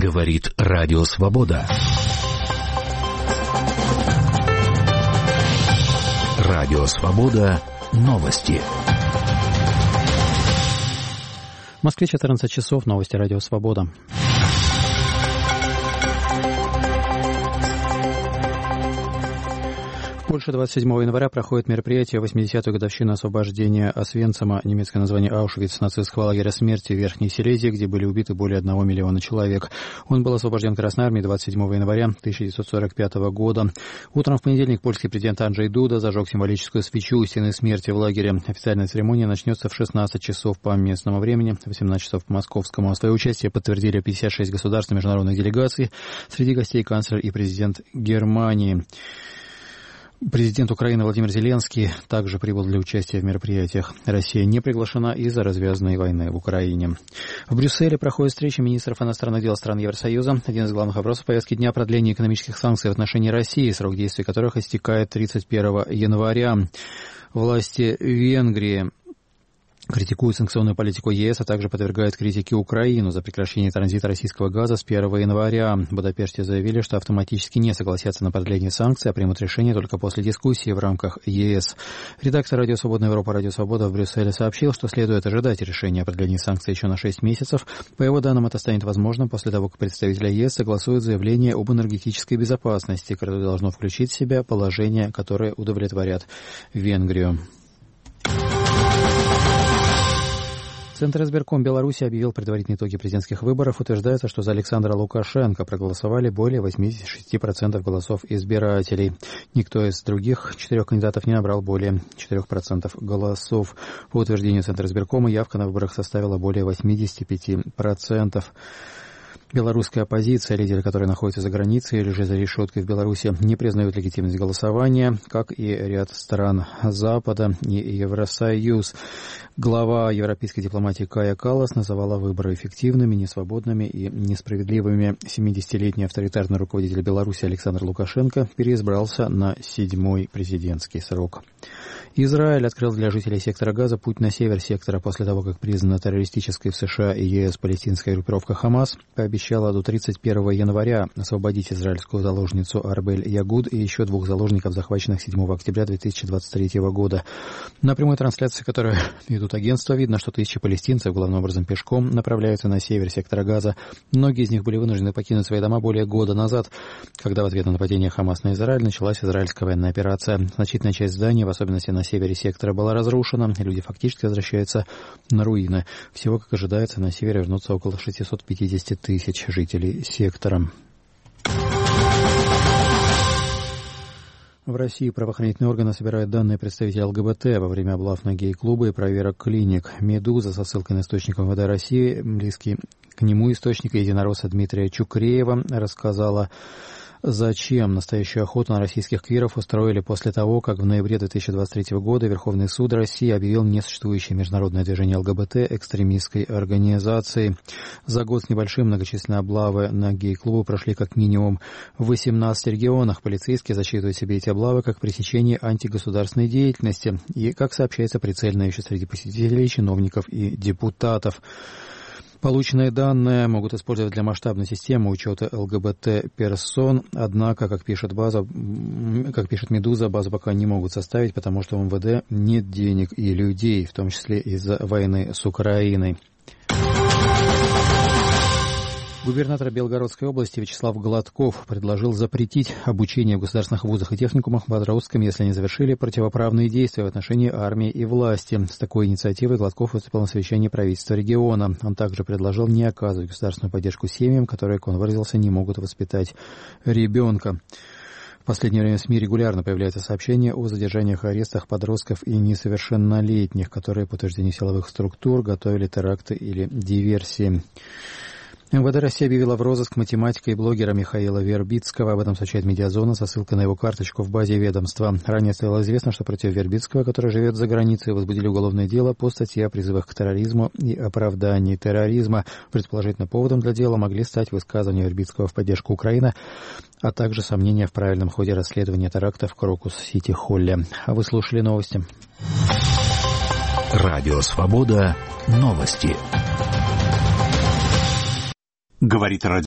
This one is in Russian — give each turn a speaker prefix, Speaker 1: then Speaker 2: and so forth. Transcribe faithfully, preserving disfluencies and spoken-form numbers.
Speaker 1: Говорит Радио Свобода. Радио Свобода. Новости.
Speaker 2: В Москве четырнадцать часов. Новости Радио Свобода. В Польше двадцать седьмого января проходит мероприятие восьмидесятую годовщину освобождения Освенцима, немецкое название Аушвиц, нацистского лагеря смерти в Верхней Силезии, где были убиты более одного миллиона человек. Он был освобожден Красной армией двадцать седьмого января тысяча девятьсот сорок пятого года. Утром в понедельник польский президент Анджей Дуда зажег символическую свечу у стены смерти в лагере. Официальная церемония начнется в шестнадцать часов по местному времени, восемнадцать часов по московскому. Свое участие подтвердили пятьдесят шесть государств и международных делегаций, среди гостей канцлер и президент Германии. Президент Украины Владимир Зеленский также прибыл для участия в мероприятиях. Россия не приглашена из-за развязанной войны в Украине. В Брюсселе проходит встреча министров иностранных дел стран Евросоюза. Один из главных вопросов повестки дня — продление экономических санкций в отношении России, срок действия которых истекает тридцать первого января. Власти Венгрии критикуют санкционную политику ЕС, а также подвергают критике Украину за прекращение транзита российского газа с первого января. В Будапеште заявили, что автоматически не согласятся на продление санкций, а примут решение только после дискуссии в рамках ЕС. Редактор «Радио Свободная Европа» «Радио Свобода» в Брюсселе сообщил, что следует ожидать решения о продлении санкций еще на шесть месяцев. По его данным, это станет возможным после того, как представители ЕС согласуют заявление об энергетической безопасности, которое должно включить в себя положения, которые удовлетворят Венгрию. Центр избирком Беларуси объявил предварительные итоги президентских выборов. Утверждается, что за Александра Лукашенко проголосовали более восемьдесят шесть процентов голосов избирателей. Никто из других четырех кандидатов не набрал более четырех процентов голосов. По утверждению Центра избиркома, явка на выборах составила более восемьдесят пять процентов. Белорусская оппозиция, лидеры которой находятся за границей или же за решеткой в Беларуси, не признают легитимность голосования, как и ряд стран Запада и Евросоюз. Глава европейской дипломатии Кая Каллас называла выборы эффективными, несвободными и несправедливыми. семидесятилетний авторитарный руководитель Беларуси Александр Лукашенко переизбрался на седьмой президентский срок. Израиль открыл для жителей сектора Газа путь на север сектора после того, как признана террористической в США и ЕС палестинская группировка Хамас пообещала до тридцать первого января освободить израильскую заложницу Арбель Ягуд и еще двух заложников, захваченных седьмого октября две тысячи двадцать третьего года. На прямой трансляции, которую ведут агентства, видно, что тысячи палестинцев, главным образом пешком, направляются на север сектора Газа. Многие из них были вынуждены покинуть свои дома более года назад, когда в ответ на нападение Хамас на Израиль началась израильская военная операция. Значительная часть зданий, в особенности на севере сектора, была разрушена, и люди фактически возвращаются на руины. Всего, как ожидается, на севере вернутся около шестьсот пятьдесят тысяч жителей сектора. В России правоохранительные органы собирают данные представителей ЛГБТ во время облав на гей-клубы и проверок клиник. «Медуза» со ссылкой на источник МВД России, близкий к нему источник единоросса Дмитрия Чукреева, рассказала, зачем настоящую охоту на российских квиров устроили после того, как в ноябре две тысячи двадцать третьего года Верховный суд России объявил несуществующее международное движение ЛГБТ экстремистской организацией. За год с небольшим многочисленные облавы на гей-клубы прошли как минимум в восемнадцати регионах. Полицейские засчитывают себе эти облавы как пресечение антигосударственной деятельности и, как сообщается, прицельно ищут среди посетителей, чиновников и депутатов. Полученные данные могут использовать для масштабной системы учета ЛГБТ-персон, однако, как пишет база, как пишет «Медуза», базу пока не могут составить, потому что у МВД нет денег и людей, в том числе из-за войны с Украиной. Губернатор Белгородской области Вячеслав Гладков предложил запретить обучение в государственных вузах и техникумах подросткам, если они завершили противоправные действия в отношении армии и власти. С такой инициативой Гладков выступил на совещании правительства региона. Он также предложил не оказывать государственную поддержку семьям, которые, как он выразился, не могут воспитать ребенка. В последнее время в СМИ регулярно появляются сообщения о задержаниях и арестах подростков и несовершеннолетних, которые, по утверждению силовых структур, готовили теракты или диверсии. МВД России объявила в розыск математика и блогера Михаила Вербицкого. Об этом сообщает «Медиазона» со ссылкой на его карточку в базе ведомства. Ранее стало известно, что против Вербицкого, который живет за границей, возбудили уголовное дело по статье о призывах к терроризму и оправдании терроризма. Предположительно, поводом для дела могли стать высказывания Вербицкого в поддержку Украины, а также сомнения в правильном ходе расследования теракта в Крокус-Сити-Холле. А вы слушали новости.
Speaker 1: Радио Свобода. Новости.
Speaker 3: Говорит радио.